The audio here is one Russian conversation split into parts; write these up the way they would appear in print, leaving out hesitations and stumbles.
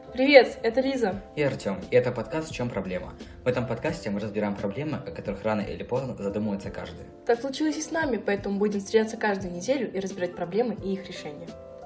Привет, это Лиза. И Артем, и это подкаст «В чем проблема?». В этом подкасте мы разбираем проблемы, о которых рано или поздно задумывается каждый. Так случилось и с нами, поэтому будем встречаться каждую неделю и разбирать проблемы и их решения.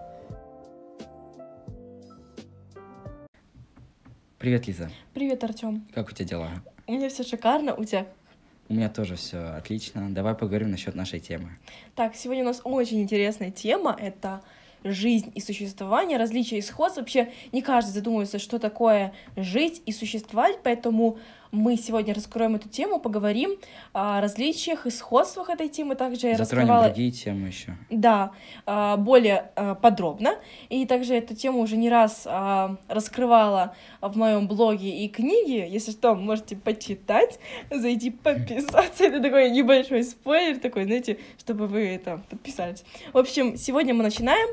Привет, Лиза. Привет, Артем. Как у тебя дела? У меня все шикарно, у тебя? У меня тоже все отлично. Давай поговорим насчет нашей темы. Так, сегодня у нас очень интересная тема, это жизнь и существование, различия и сходства. Вообще не каждый задумывается, что такое жить и существовать, поэтому мы сегодня раскроем эту тему, поговорим о различиях и сходствах этой темы. Также я Затронем раскрывала... другие темы еще. Да, более подробно. И также эту тему уже не раз раскрывала в моем блоге и книге. Если что, можете почитать, зайти подписаться. Это такой небольшой спойлер, такой, знаете, чтобы вы это подписались. В общем, сегодня мы начинаем.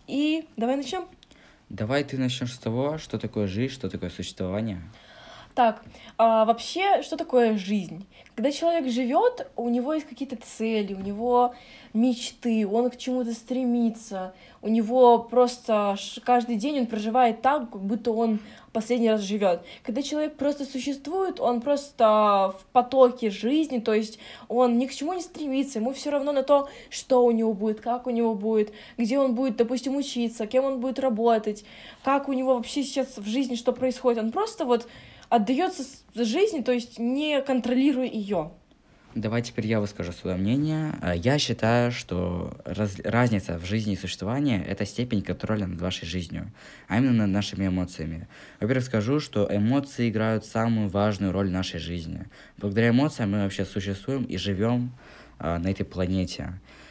И давай начнем. Давай ты начнешь с того, что такое жизнь, что такое существование. Так, вообще, что такое жизнь? Когда человек живет, у него есть какие-то цели, у него мечты, он к чему-то стремится, у него просто каждый день он проживает так, как будто он последний раз живет. Когда человек просто существует, он просто в потоке жизни, то есть он ни к чему не стремится, ему все равно на то, что у него будет, как у него будет, где он будет, допустим, учиться, кем он будет работать, как у него вообще сейчас в жизни что происходит. Он просто вот отдается жизни, то есть не контролируя ее. Давай теперь я выскажу свое мнение. Я считаю, что разница в жизни и существовании — это степень контроля над вашей жизнью, а именно над нашими эмоциями. Во-первых, скажу, что эмоции играют самую важную роль в нашей жизни. Благодаря эмоциям мы вообще существуем и живем на этой планете.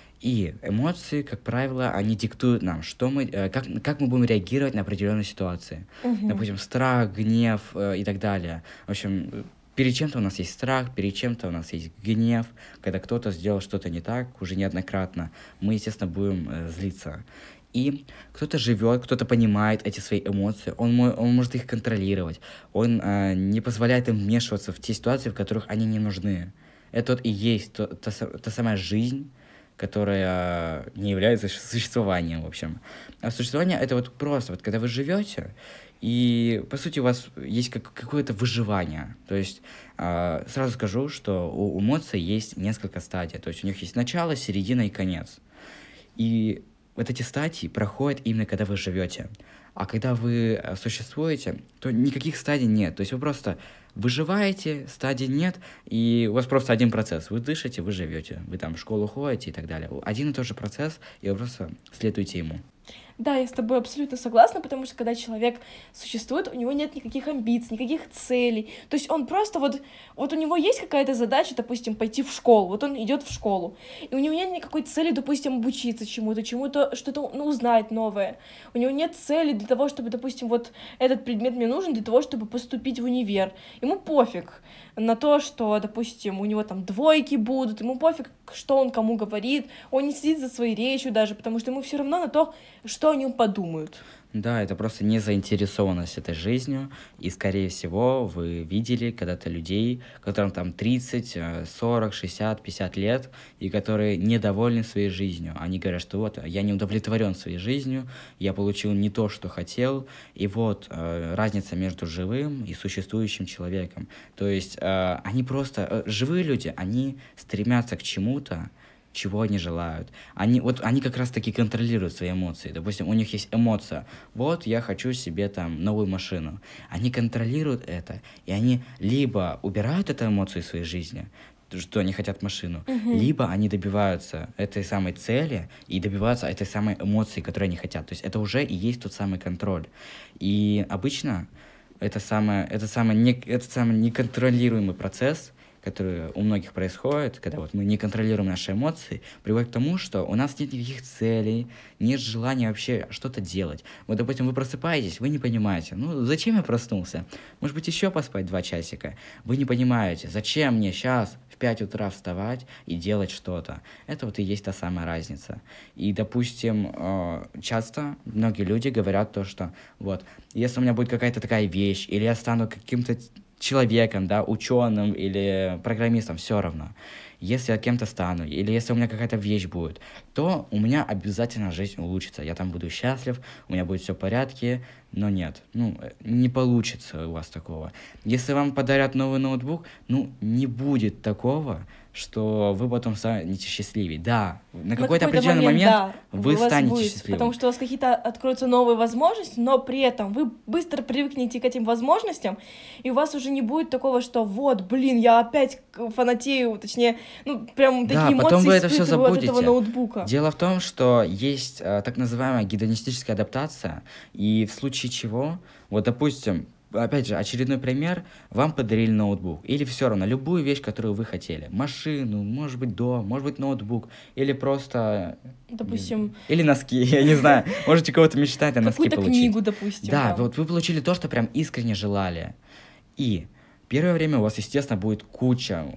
И эмоции, как правило, они диктуют нам, что мы, как мы будем реагировать на определенные ситуации. Допустим, страх, гнев и так далее. В общем, перед чем-то у нас есть страх, перед чем-то у нас есть гнев. Когда кто-то сделал что-то не так, уже неоднократно, мы, естественно, будем злиться. И кто-то живет, кто-то понимает эти свои эмоции, он может их контролировать, он не позволяет им вмешиваться в те ситуации, в которых они не нужны. Это вот и есть та самая жизнь, которая не является существованием, в общем. А существование — это вот просто, вот когда вы живете, и, по сути, у вас есть какое-то выживание. То есть, сразу скажу, что у эмоций есть несколько стадий. То есть, у них есть начало, середина и конец. И вот эти стадии проходят именно когда вы живете. А когда вы существуете, то никаких стадий нет. То есть, вы просто выживаете, стадий нет, и у вас просто один процесс. Вы дышите, вы живете, вы там в школу ходите и так далее. Один и тот же процесс, и вы просто следуете ему. Да, я с тобой абсолютно согласна, потому что когда человек существует, у него нет никаких амбиций, никаких целей. То есть он просто вот у него есть какая-то задача, допустим, пойти в школу. Вот он идет в школу, и у него нет никакой цели, допустим, обучиться чему-то, что-то узнать новое. У него нет цели для того, чтобы, допустим, вот этот предмет мне нужен для того, чтобы поступить в универ. Ему пофиг на то, что, допустим, у него там двойки будут, ему пофиг, что он кому говорит, он не следит за своей речью даже, потому что ему все равно на то, что о нем подумают. Да, это просто незаинтересованность этой жизнью, и, скорее всего, вы видели когда-то людей, которым там 30, 40, 60, 50 лет, и которые недовольны своей жизнью. Они говорят, что вот, я не удовлетворен своей жизнью, я получил не то, что хотел, и вот разница между живым и существующим человеком. То есть они просто, живые люди, они стремятся к чему-то, чего они желают. Они как раз-таки контролируют свои эмоции. Допустим, у них есть эмоция. Вот, я хочу себе там новую машину. Они контролируют это, и они либо убирают эту эмоцию из своей жизни, что они хотят машину, либо они добиваются этой самой цели и добиваются этой самой эмоции, которую они хотят. То есть это уже и есть тот самый контроль. И обычно этот самый неконтролируемый процесс, который у многих происходит, когда вот мы не контролируем наши эмоции, приводит к тому, что у нас нет никаких целей, нет желания вообще что-то делать. Вот, допустим, вы просыпаетесь, вы не понимаете, зачем я проснулся? Может быть, еще поспать 2 часика? Вы не понимаете, зачем мне сейчас в 5 утра вставать и делать что-то? Это вот и есть та самая разница. И, допустим, часто многие люди говорят то, что вот, если у меня будет какая-то такая вещь, или я стану каким-то человеком, да, ученым или программистом, все равно. если я кем-то стану, или если у меня какая-то вещь будет, то у меня обязательно жизнь улучшится. Я там буду счастлив, у меня будет все в порядке, но нет, не получится у вас такого. Если вам подарят новый ноутбук, не будет такого, что вы потом станете счастливее. Да, на какой-то определенный момент да, вы у вас станете будет, счастливым. потому что у вас какие-то откроются новые возможности, но при этом вы быстро привыкнете к этим возможностям, и у вас уже не будет такого, что вот, блин, я опять фанатею, точнее, прям Да, такие потом эмоции вы это все испытываю от этого забудете. ноутбука. Дело в том, что есть так называемая гедонистическая адаптация, и в случае чего, вот, допустим, опять же, очередной пример, вам подарили ноутбук, или все равно, любую вещь, которую вы хотели, машину, может быть, дом, может быть, ноутбук, или просто... Допустим... Или носки, я не знаю, можете кого-то мечтать, а носки какую-то получить. книгу, допустим. Да, вот вы получили то, что прям искренне желали, и первое время у вас, естественно, будет куча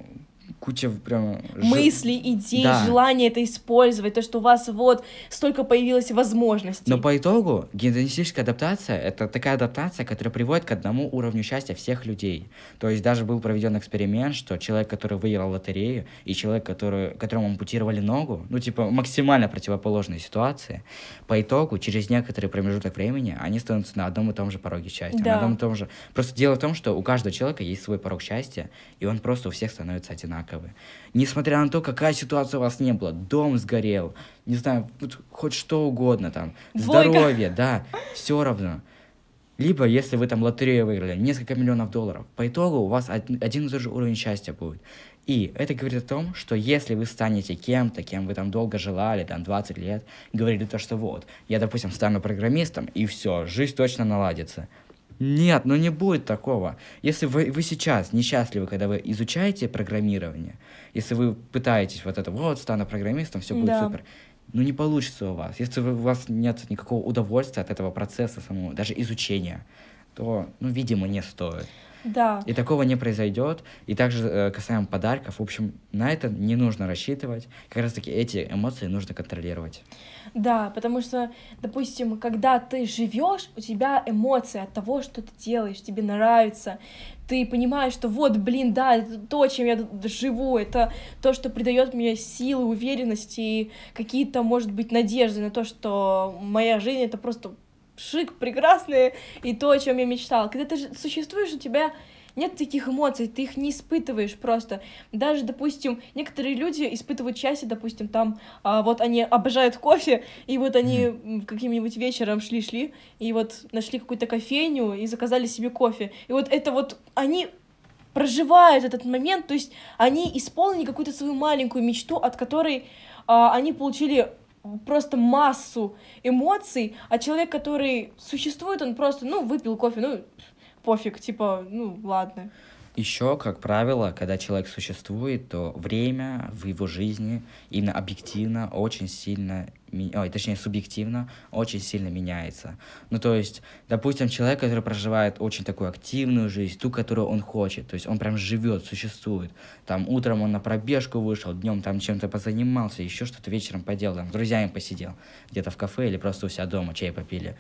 прям... мыслей, идей, Да. желания это использовать, то, что у вас вот столько появилось возможностей. Но по итогу гедонистическая адаптация — это такая адаптация, которая приводит к одному уровню счастья всех людей. То есть даже был проведен эксперимент, что человек, который выиграл лотерею, и человек, которому ампутировали ногу, максимально противоположные ситуации, по итогу через некоторый промежуток времени они становятся на одном и том же пороге счастья. Да. На одном и том же... Просто дело в том, что у каждого человека есть свой порог счастья, и он просто у всех становится одинаковый. Несмотря на то, какая ситуация у вас не была, дом сгорел, не знаю, хоть что угодно там, Двойка. здоровье, да, все равно. Либо, если вы там лотерею выиграли, несколько миллионов $, по итогу у вас один и тот же уровень счастья будет. И это говорит о том, что если вы станете кем-то, кем вы там долго желали, там 20 лет, говорили то, что вот, я, допустим, стану программистом, и все, жизнь точно наладится. Нет, не будет такого. Если вы сейчас несчастливы, когда вы изучаете программирование, если вы пытаетесь стану программистом, все будет Да. супер, не получится у вас. Если у вас нет никакого удовольствия от этого процесса самого, даже изучения, то, видимо, не стоит. Да. И такого не произойдет. И также касаемо подарков, в общем, на это не нужно рассчитывать. Как раз-таки эти эмоции нужно контролировать. Да, потому что, допустим, когда ты живешь, у тебя эмоции от того, что ты делаешь, тебе нравится, ты понимаешь, что вот, блин, да, это то, чем я живу, это то, что придает мне силы, уверенности и какие-то, может быть, надежды на то, что моя жизнь — это просто шик, прекрасное, и то, о чем я мечтала. Когда ты существуешь, у тебя нет таких эмоций, ты их не испытываешь просто. Даже, допустим, некоторые люди испытывают счастье, допустим, там, вот они обожают кофе, и вот они каким-нибудь вечером шли, и вот нашли какую-то кофейню и заказали себе кофе. И вот это вот они проживают этот момент, то есть они исполнили какую-то свою маленькую мечту, от которой они получили просто массу эмоций, а человек, который существует, он просто, выпил кофе, пофиг, типа, ладно. Еще, как правило, когда человек существует, то время в его жизни именно объективно очень сильно, точнее, субъективно очень сильно меняется. То есть, допустим, человек, который проживает очень такую активную жизнь, ту, которую он хочет, то есть он прям живет, существует. Там утром он на пробежку вышел, днем там чем-то позанимался, еще что-то вечером поделал, там с друзьями посидел, где-то в кафе или просто у себя дома чай попили.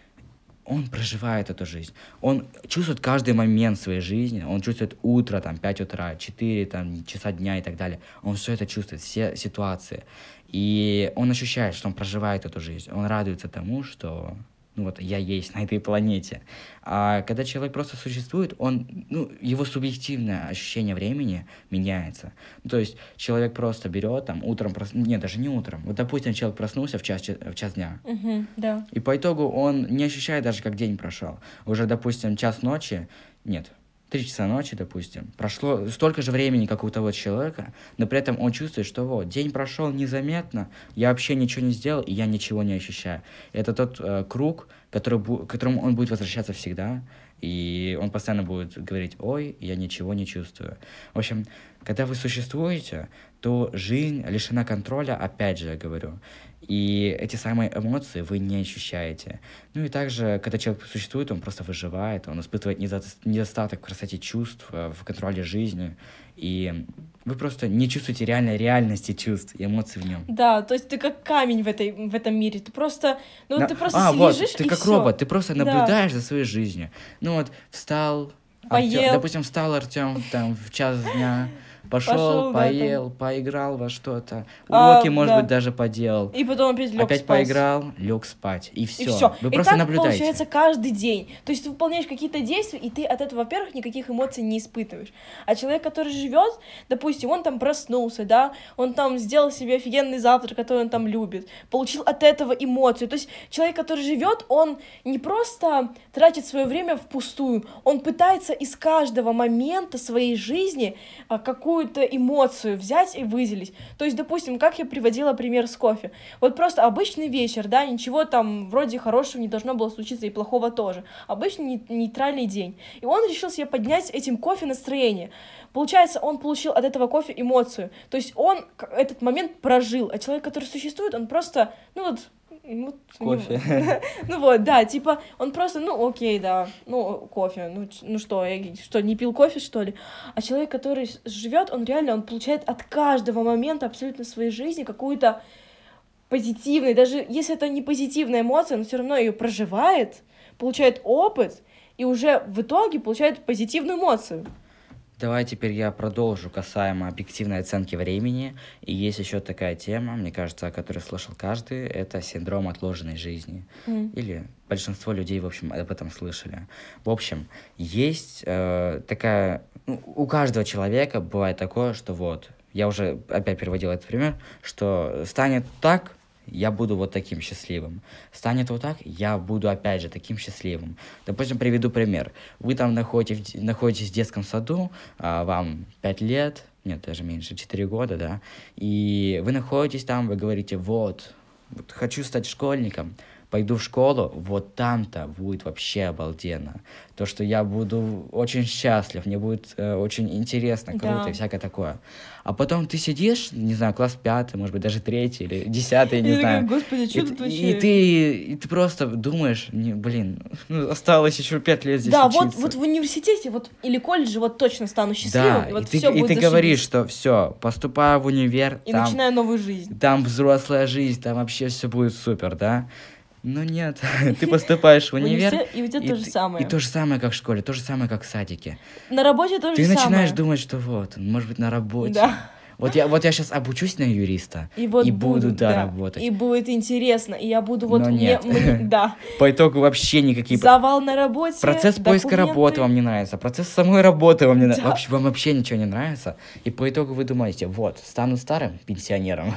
Он проживает эту жизнь. Он чувствует каждый момент своей жизни. Он чувствует утро, 5 утра, 4 часа дня и так далее. Он все это чувствует, все ситуации. И он ощущает, что он проживает эту жизнь. Он радуется тому, что я есть на этой планете. А когда человек просто существует, его субъективное ощущение времени меняется. То есть человек просто берет, утром, нет, даже не утром. Вот, допустим, человек проснулся в час дня. Да. И по итогу он не ощущает даже, как день прошел. Уже, допустим, 3 часа ночи, допустим, прошло столько же времени, как у того человека, но при этом он чувствует, что день прошел незаметно, я вообще ничего не сделал, и я ничего не ощущаю. Это тот круг, к которому он будет возвращаться всегда, и он постоянно будет говорить: ой, я ничего не чувствую. В общем, когда вы существуете, то жизнь лишена контроля, опять же я говорю. И эти самые эмоции вы не ощущаете. И также, когда человек существует, он просто выживает, он испытывает недостаток в красоте чувств, в контроле жизни, и вы просто не чувствуете реальности чувств и эмоций в нем. Да, то есть ты как камень в этом мире, ты просто, ты просто лежишь ты и как всё. робот, ты просто наблюдаешь за своей жизнью. Встал, Поел. допустим, встал Артём в час дня, Пошел, Пошел, да, там. поел, поиграл во что-то, А, уроки, может да. быть, даже поделал. И потом опять лег Опять спать. поиграл, лег спать. И И все. все. Вы И просто так наблюдаете. получается каждый день. То есть ты выполняешь какие-то действия, и ты от этого, во-первых, никаких эмоций не испытываешь. А человек, который живет, допустим, он там проснулся, да, он там сделал себе офигенный завтрак, который он там любит, получил от этого эмоцию. То есть человек, который живет, он не просто тратит свое время впустую, он пытается из каждого момента своей жизни какую-то эмоцию взять и выделить. То есть, допустим, как я приводила пример с кофе. Вот просто обычный вечер, да, ничего там вроде хорошего не должно было случиться и плохого тоже. Обычный нейтральный день. И он решил себе поднять этим кофе настроение. Получается, он получил от этого кофе эмоцию. То есть он этот момент прожил. А человек, который существует, он просто, ну вот, Кофе. ну вот, да, типа, он просто, ну окей, да, ну кофе, ну что, я что, не пил кофе, что ли? А человек, который живет, он реально, он получает от каждого момента абсолютно своей жизни какую-то позитивную, даже если это не позитивная эмоция, он все равно ее проживает, получает опыт и уже в итоге получает позитивную эмоцию. Давай теперь я продолжу касаемо объективной оценки времени. И есть еще такая тема, мне кажется, о которой слышал каждый, это синдром отложенной жизни. Или большинство людей, в общем, об этом слышали. В общем, есть такая... Ну, у каждого человека бывает такое, что вот, я уже опять переводил этот пример, что станет так, я буду вот таким счастливым. Станет вот так, я буду опять же таким счастливым. Допустим, приведу пример. Вы там находитесь в детском саду, вам 5 лет, нет, даже меньше, 4 года, да, и вы находитесь там, вы говорите, вот хочу стать школьником, пойду в школу, вот там-то будет вообще обалденно. То, что я буду очень счастлив, мне будет очень интересно, круто и всякое такое. А потом ты сидишь, не знаю, класс 5, может быть, даже 3 или 10, не знаю. Господи, что тут вообще? И ты просто думаешь, блин, осталось еще 5 лет здесь да, учиться. вот в университете вот, или колледже вот точно стану счастливым, Да, и вот и все будет ты зашибись. говоришь, что все, поступаю в универ, И там, начинаю новую жизнь. там взрослая жизнь, там вообще все будет супер, да? Но нет, ты поступаешь в универ, И у тебя то же самое. И то же самое, как в школе, то же самое, как в садике. На работе то же Ты самое. начинаешь думать, что вот, может быть, на работе. Да. Вот я сейчас обучусь на юриста И вот буду, работать. И будет интересно, и я буду вот... Но нет. Да. По итогу вообще никакие... Завал на работе, Процесс поиска документы. работы вам не нравится, процесс самой работы вам не Да. нравится. Вам вообще ничего не нравится. И по итогу вы думаете, вот, стану старым пенсионером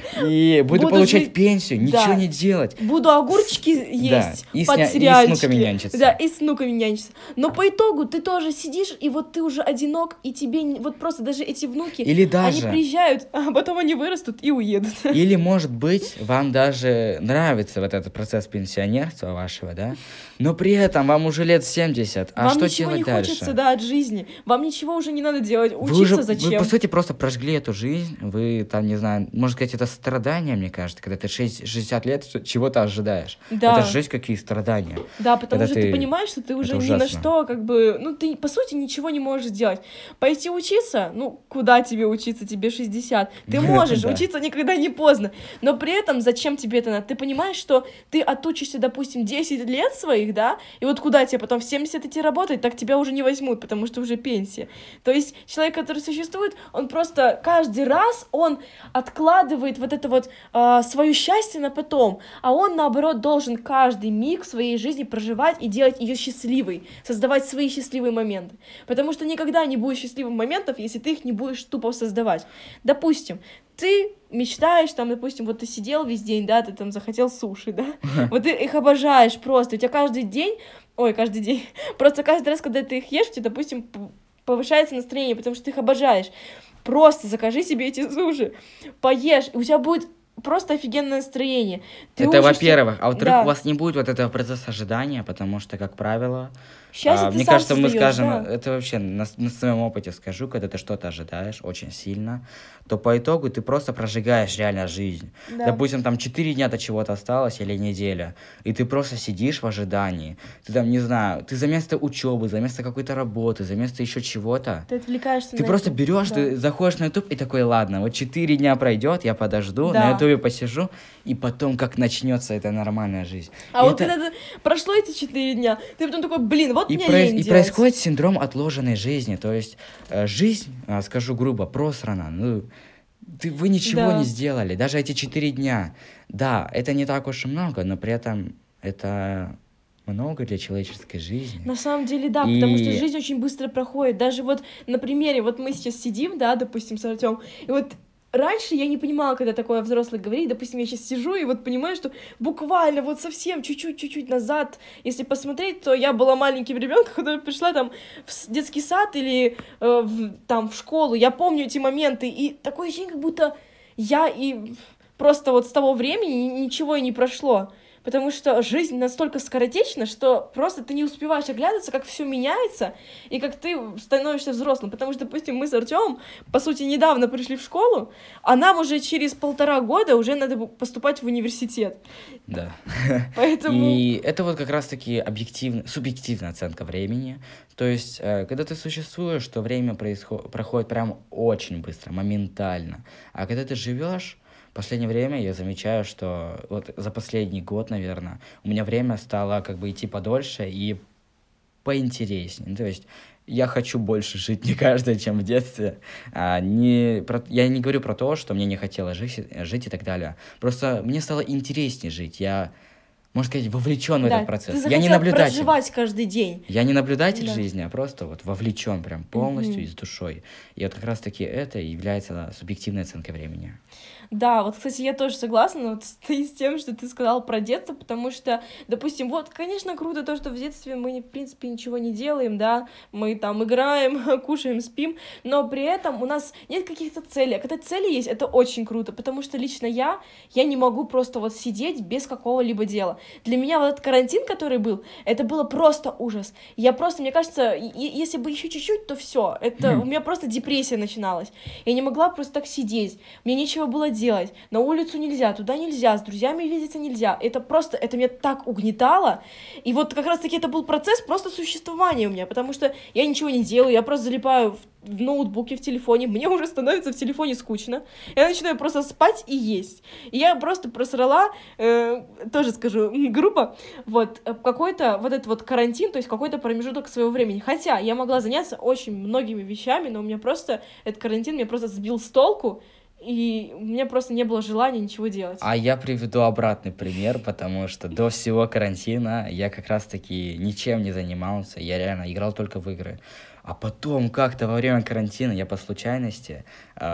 и буду получать жить- пенсию, ничего Да. не делать. Буду огурчики есть и под и с сериальчики. внуками нянчиться. Да, и с внуками нянчиться. Но по итогу ты тоже сидишь, и вот ты уже одинок, и тебе вот просто даже эти внуки, Или даже... они приезжают, а потом они вырастут и уедут. Или, может быть, вам даже нравится вот этот процесс пенсионерства вашего, да? Но при этом вам уже лет 70, а Вам что ничего делать не дальше? хочется, да, от жизни. Вам ничего уже не надо делать. Вы Учиться зачем? Вы, по сути, просто прожгли эту жизнь, вы там, не знаю, можно сказать, это страдания, мне кажется, когда ты 60 лет чего-то ожидаешь. Да. Это жесть, какие страдания. Да, потому Когда что ты понимаешь, что ты уже ни на ужасно. что, как бы, ну, ты, по сути, ничего не можешь сделать. Пойти учиться, ну, куда тебе учиться, тебе 60. Ты можешь, Да. учиться никогда не поздно. Но при этом, зачем тебе это надо? Ты понимаешь, что ты отучишься, допустим, 10 лет своих, да, и вот куда тебе потом в 70 идти работать, так тебя уже не возьмут, потому что уже пенсия. То есть человек, который существует, он просто каждый раз, он откладывает вот это вот свое счастье на потом, а он, наоборот, должен каждый миг своей жизни проживать и делать ее счастливой, создавать свои счастливые моменты. Потому что никогда не будет счастливых моментов, если ты их не будешь тупо создавать. Допустим, ты мечтаешь, там, допустим, вот ты сидел весь день, да, ты там захотел суши, да, вот ты их обожаешь просто, у тебя каждый день, просто каждый раз, когда ты их ешь, у тебя, допустим, повышается настроение, потому что ты их обожаешь. Просто закажи себе эти суши, поешь, и у тебя будет просто офигенное настроение. Ты Это учишься- во-первых. А во-вторых, Да. у вас не будет вот этого процесса ожидания, потому что, как правило, Счастье ты мне сам кажется, мы создаёшь, скажем, да. это вообще на своем опыте скажу, когда ты что-то ожидаешь очень сильно, то по итогу ты просто прожигаешь реально жизнь. Да. Допустим, там 4 дня до чего-то осталось или неделя, и ты просто сидишь в ожидании. Ты там, не знаю, ты за место учебы, за место какой-то работы, за место еще чего-то. Ты отвлекаешься Ты на просто это. берешь, Да. ты заходишь на YouTube и такой, ладно, вот 4 дня пройдет, я подожду, Да. на Ютубе посижу, и потом как начнется эта нормальная жизнь. А И вот когда прошло эти 4 дня, ты потом такой, блин, вот мне лень и делать. происходит синдром отложенной жизни. То есть жизнь, скажу грубо, просрана. Ну, вы ничего не сделали. Даже эти 4 дня. Да, это не так уж и много, но при этом это много для человеческой жизни. На самом деле, да, потому что жизнь очень быстро проходит. Даже вот на примере, вот мы сейчас сидим, да, допустим, с Артём, и вот раньше я не понимала, когда такое взрослый говорит, допустим, я сейчас сижу и вот понимаю, что буквально вот совсем чуть-чуть назад, если посмотреть, то я была маленьким ребенком, когда я пришла там в детский сад или там в школу, я помню эти моменты, и такое ощущение, как будто я и просто вот с того времени ничего и не прошло. Потому что жизнь настолько скоротечна, что просто ты не успеваешь оглядываться, как все меняется, и как ты становишься взрослым. Потому что, допустим, мы с Артёмом, по сути, недавно пришли в школу, а нам уже через 1,5 года уже надо поступать в университет. Да. Поэтому... И это вот как раз-таки субъективная оценка времени. То есть, когда ты существуешь, то время проходит прям очень быстро, моментально. А когда ты живешь, в последнее время я замечаю, что вот за последний год, наверное, у меня время стало как бы идти подольше и поинтереснее. То есть я хочу больше жить, мне кажется, чем в детстве. Я не говорю про то, что мне не хотелось жить и так далее. Просто мне стало интереснее жить. Я, можно сказать, вовлечен в этот процесс. Я не наблюдатель. Проживать каждый день. Я не наблюдатель жизни, а просто вот вовлечен прям полностью и с душой. И вот как раз-таки это является субъективной оценкой времени. Да, вот, кстати, я тоже согласна вот с тем, что ты сказал про детство, потому что, допустим, вот, конечно, круто то, что в детстве мы, в принципе, ничего не делаем, да, мы там играем, кушаем, спим, но при этом у нас нет каких-то целей, а когда цели есть, это очень круто, потому что лично я не могу просто вот сидеть без какого-либо дела. Для меня вот этот карантин, который был, это было просто ужас. Я просто, мне кажется, если бы еще чуть-чуть, то все, это у меня просто депрессия начиналась. Я не могла просто так сидеть, мне нечего было делать, на улицу нельзя, туда нельзя, с друзьями видеться нельзя, это меня так угнетало, и вот как раз-таки это был процесс просто существования у меня, потому что я ничего не делаю, я просто залипаю в ноутбуке, в телефоне, мне уже становится в телефоне скучно, я начинаю просто спать и есть, и я просто просрала, тоже скажу, группа, вот, какой-то вот этот вот карантин, то есть какой-то промежуток своего времени, хотя я могла заняться очень многими вещами, но у меня просто этот карантин меня просто сбил с толку, и у меня просто не было желания ничего делать. А я приведу обратный пример, потому что до всего карантина я как раз-таки ничем не занимался, я реально играл только в игры. А потом как-то во время карантина я по случайности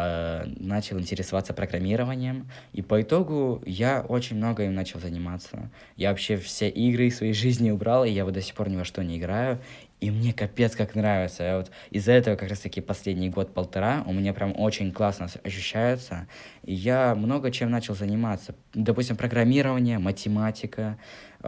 начал интересоваться программированием, и по итогу я очень много им начал заниматься. Я вообще все игры из своей жизни убрал, и я вот до сих пор ни во что не играю. И мне капец как нравится. Я вот из-за этого как раз-таки последний год-полтора у меня прям очень классно ощущается. И я много чем начал заниматься. Допустим, программирование, математика,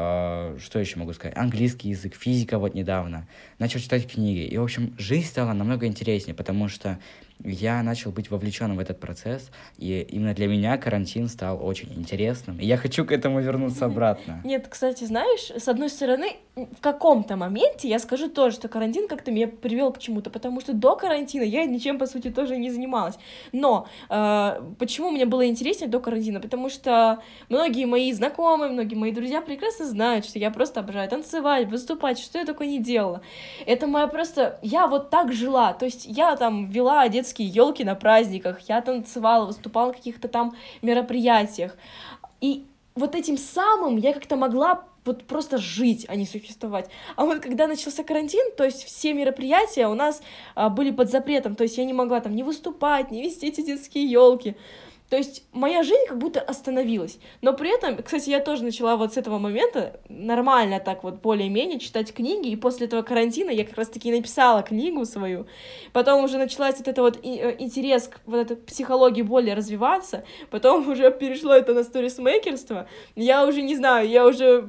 что еще могу сказать? Английский язык, физика вот недавно. Начал читать книги. И, в общем, жизнь стала намного интереснее, потому что я начал быть вовлеченным в этот процесс, и именно для меня карантин стал очень интересным, и я хочу к этому вернуться обратно. Нет, кстати, знаешь, с одной стороны, в каком-то моменте я скажу тоже, что карантин как-то меня привел к чему-то, потому что до карантина я ничем, по сути, тоже не занималась. Но почему мне было интереснее до карантина? Потому что многие мои знакомые, многие мои друзья прекрасно знают, что я просто обожаю танцевать, выступать, что я такое не делала. Это моя просто... Я вот так жила, то есть я там вела детские елки на праздниках, я танцевала, выступала на каких-то там мероприятиях. И вот этим самым я как-то могла вот просто жить, а не существовать. А вот когда начался карантин, то есть все мероприятия у нас были под запретом, то есть я не могла там ни выступать, ни вести эти детские елки. То есть моя жизнь как будто остановилась. Но при этом, кстати, я тоже начала вот с этого момента нормально так вот более-менее читать книги, и после этого карантина я как раз-таки написала книгу свою. Потом уже началась вот это вот интерес к вот этой психологии более развиваться, потом уже перешло это на сторисмейкерство. Я уже не знаю, я уже,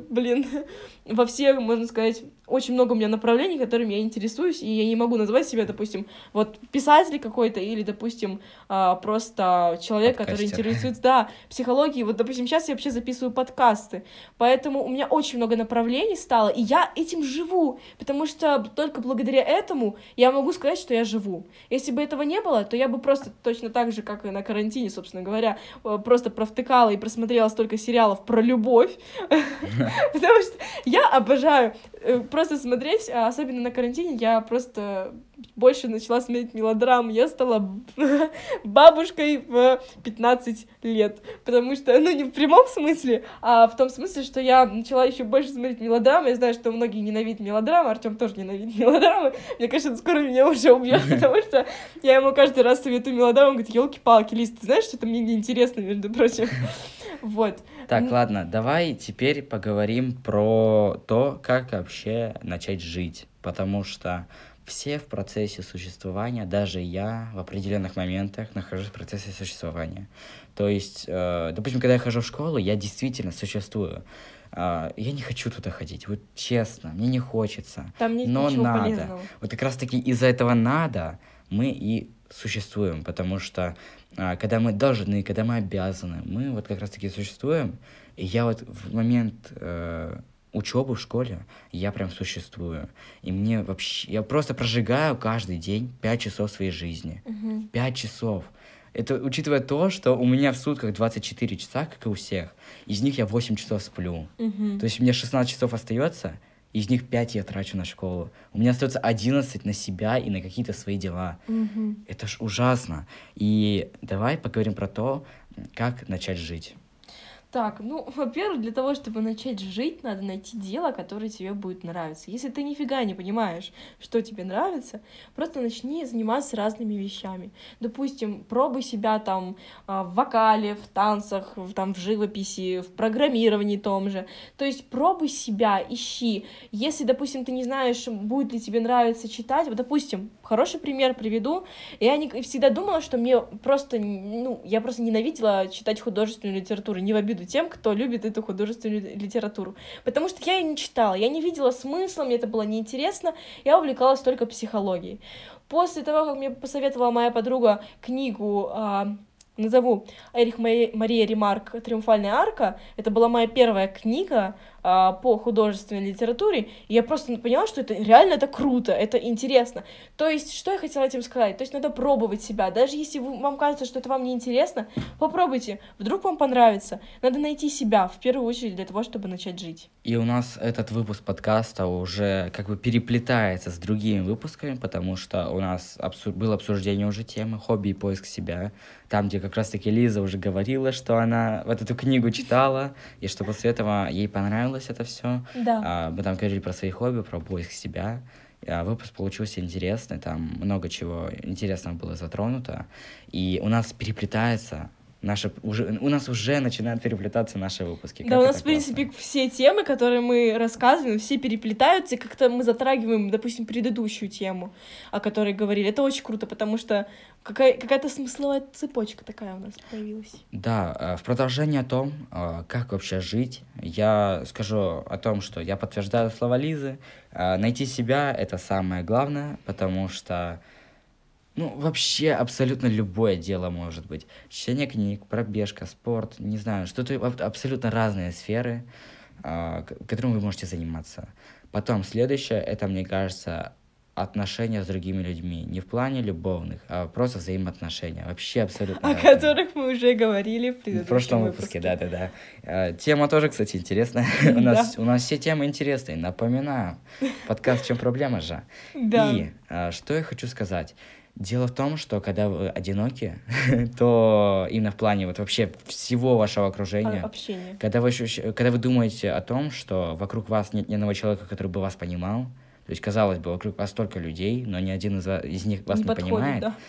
во всех, можно сказать, очень много у меня направлений, которыми я интересуюсь, и я не могу назвать себя, допустим, вот писатель какой-то или, допустим, просто человек, подкастер, которые Подкастер. интересуются, да, психологией. Вот, допустим, сейчас я вообще записываю подкасты, поэтому у меня очень много направлений стало, и я этим живу, потому что только благодаря этому я могу сказать, что я живу. Если бы этого не было, то я бы просто точно так же, как и на карантине, собственно говоря, просто провтыкала и просмотрела столько сериалов про любовь, потому что я обожаю просто смотреть, особенно на карантине, я просто больше начала смотреть мелодрам, я стала бабушкой в 15 лет, потому что, ну, не в прямом смысле, а в том смысле, что я начала еще больше смотреть мелодрамы, я знаю, что многие ненавидят мелодрамы, Артем тоже ненавидит мелодрамы, мне кажется, он скоро меня уже убьет, потому что я ему каждый раз советую мелодраму, он говорит, елки-палки, Лиз, ты знаешь, что это мне неинтересно, между прочим, вот. Так, ладно, давай теперь поговорим про то, как вообще начать жить, потому что все в процессе существования, даже я в определенных моментах нахожусь в процессе существования. То есть, допустим, когда я хожу в школу, я действительно существую. Я не хочу туда ходить, вот честно, мне не хочется, Там нет но ничего надо. полезного. Вот как раз-таки из-за этого надо мы и существуем, потому что когда мы должны, когда мы обязаны, мы вот как раз-таки существуем, и я вот в момент учебы в школе, я прям существую. И мне вообще... Я просто прожигаю каждый день 5 часов своей жизни. 5 часов. Это учитывая то, что у меня в сутках 24 часа, как и у всех. Из них я 8 часов сплю. То есть мне 16 часов остается, из них 5 я трачу на школу. У меня остается 11 на себя и на какие-то свои дела. Это ж ужасно. И давай поговорим про то, как начать жить. Так, ну, во-первых, для того, чтобы начать жить, надо найти дело, которое тебе будет нравиться. Если ты нифига не понимаешь, что тебе нравится, просто начни заниматься разными вещами. Допустим, пробуй себя там в вокале, в танцах, там, в живописи, в программировании том же. То есть пробуй себя, ищи. Если, допустим, ты не знаешь, будет ли тебе нравиться читать, вот, допустим, хороший пример приведу. Я всегда думала, что мне просто, ну, я просто ненавидела читать художественную литературу, не в обиду тем, кто любит эту художественную литературу. Потому что я ее не читала, я не видела смысла, мне это было неинтересно, я увлекалась только психологией. После того, как мне посоветовала моя подруга книгу, назову Эрих Мария Ремарк «Триумфальная арка», это была моя первая книга по художественной литературе, и я просто поняла, что это реально это круто, это интересно. То есть, что я хотела этим сказать? То есть, надо пробовать себя. Даже если вам кажется, что это вам не интересно, попробуйте, вдруг вам понравится. Надо найти себя, в первую очередь, для того, чтобы начать жить. И у нас этот выпуск подкаста уже как бы переплетается с другими выпусками, потому что у нас было обсуждение уже темы «Хобби и поиск себя», там, где как раз-таки Лиза уже говорила, что она вот эту книгу читала, и что после этого ей понравилось это все. Да. Мы там говорили про свои хобби, про поиск себя. Выпуск получился интересный, там много чего интересного было затронуто. И у нас переплетается у нас уже начинают переплетаться наши выпуски. Да, у нас, в принципе, все темы, которые мы рассказываем, все переплетаются, и как-то мы затрагиваем, допустим, предыдущую тему, о которой говорили. Это очень круто, потому что какая-то смысловая цепочка такая у нас появилась. Да, в продолжение о том, как вообще жить, я скажу о том, что я подтверждаю слова Лизы. Найти себя — это самое главное, потому что вообще абсолютно любое дело может быть. Чтение книг, пробежка, спорт, не знаю, что-то абсолютно разные сферы, которыми вы можете заниматься. Потом следующее, это, мне кажется, отношения с другими людьми. Не в плане любовных, а просто взаимоотношения. Вообще абсолютно О разные. которых мы уже говорили в предыдущем В прошлом выпуске, да. Тема тоже, кстати, интересная. У нас все темы интересные. Напоминаю, подкаст «В чем проблема же?». Да. И что я хочу сказать. Дело в том, что когда вы одиноки, то именно в плане вот вообще всего вашего окружения, общения. когда вы думаете о том, что вокруг вас нет ни одного человека, который бы вас понимал, то есть, казалось бы, вокруг вас столько людей, но ни один из них вас не понимает, да,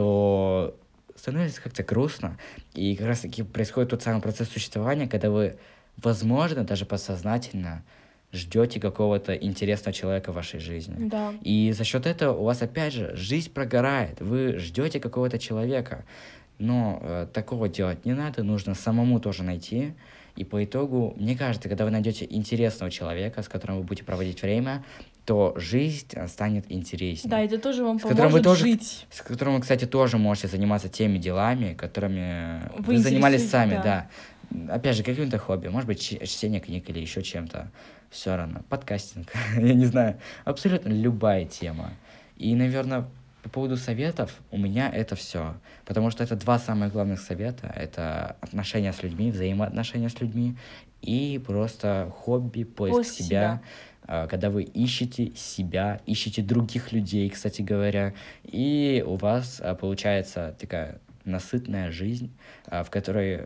то становится как-то грустно. И как раз-таки происходит тот самый процесс существования, когда вы, возможно, даже подсознательно ждете какого-то интересного человека в вашей жизни. Да. И за счет этого у вас, опять же, жизнь прогорает. Вы ждете какого-то человека. Но такого делать не надо, нужно самому тоже найти. И по итогу, мне кажется, когда вы найдете интересного человека, с которым вы будете проводить время, то жизнь станет интереснее. Да, это тоже вам С которым вы поможет тоже, жить. с которым вы, кстати, тоже можете заниматься теми делами, которыми Вы вы занимались интересуетесь, сами, да. да. Опять же, каким-то хобби, может быть, чтение книг или еще чем-то. Все равно. Подкастинг, я не знаю. Абсолютно любая тема. И, наверное, по поводу советов у меня это все. Потому что это два самых главных совета. Это отношения с людьми, взаимоотношения с людьми и просто хобби, поиск себя. Когда вы ищете себя, ищете других людей, кстати говоря, и у вас получается такая насытная жизнь, в которой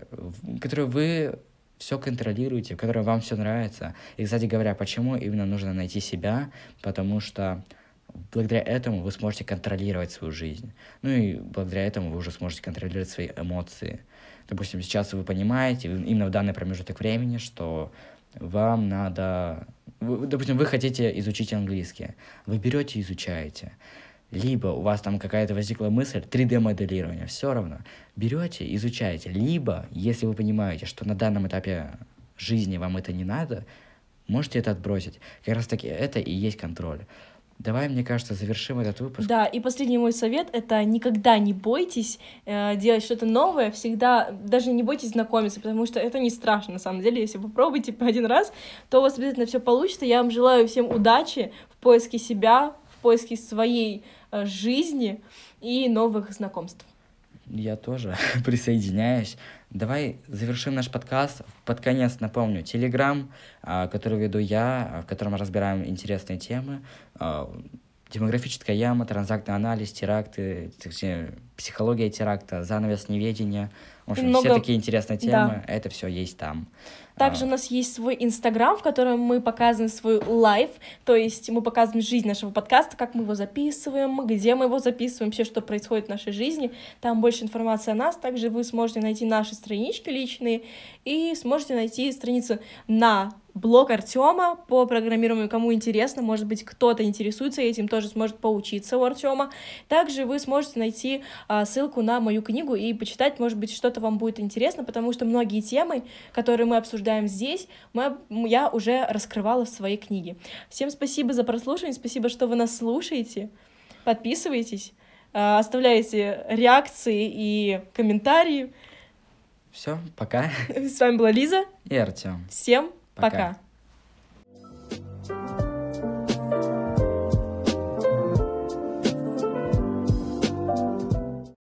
вы все контролируете, в которой вам все нравится. И, кстати говоря, почему именно нужно найти себя? Потому что благодаря этому вы сможете контролировать свою жизнь. Ну и благодаря этому вы уже сможете контролировать свои эмоции. Допустим, сейчас вы понимаете, именно в данный промежуток времени, что вам надо... Допустим, вы хотите изучить английский. Вы берете и изучаете. Либо у вас там какая-то возникла мысль, 3D-моделирование, все равно. Берете, изучаете. Либо, если вы понимаете, что на данном этапе жизни вам это не надо, можете это отбросить. Как раз таки это и есть контроль. Давай, мне кажется, завершим этот выпуск. Да, и последний мой совет — это никогда не бойтесь делать что-то новое, всегда, даже не бойтесь знакомиться, потому что это не страшно, на самом деле, если вы попробуете по один раз, то у вас обязательно все получится. Я вам желаю всем удачи в поиске себя, в поиске своей жизни и новых знакомств. Я тоже присоединяюсь. Давай завершим наш подкаст. Под конец напомню, Telegram, который веду я, в котором разбираем интересные темы. Демографическая яма, транзактный анализ, теракты, психология теракта, занавес неведения. В общем, все такие интересные темы, да. Это все есть там. Также у нас есть свой Инстаграм, в котором мы показываем свой лайф, то есть мы показываем жизнь нашего подкаста, как мы его записываем, где мы его записываем, вообще, что происходит в нашей жизни. Там больше информации о нас. Также вы сможете найти наши странички личные и сможете найти страницу на блог Артема по программированию. Кому интересно, может быть, кто-то интересуется этим, тоже сможет поучиться у Артема. Также вы сможете найти ссылку на мою книгу и почитать, может быть, что-то вам будет интересно, потому что многие темы, которые мы обсуждаем здесь, я уже раскрывала в своей книге. Всем спасибо за прослушивание, спасибо, что вы нас слушаете. Подписывайтесь, оставляйте реакции и комментарии. Все, пока. С вами была Лиза и Артем. Всем пока.